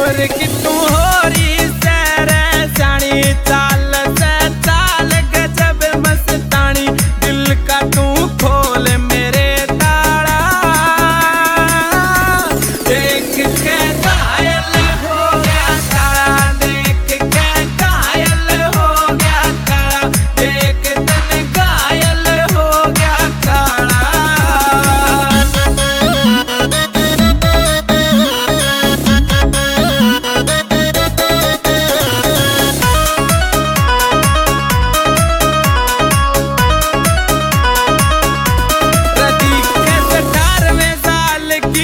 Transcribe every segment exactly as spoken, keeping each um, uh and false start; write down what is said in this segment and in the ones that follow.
और कि तू हो रही सैर जानी चाल से चाल गजब मस्तानी दिल का तू खोल मेरे ताला देख के घायल हो गया काला देख के घायल हो गया काला देख तन घायल हो गया काला।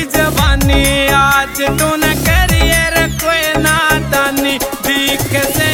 आज तू न करिए कोई नादानी दिख से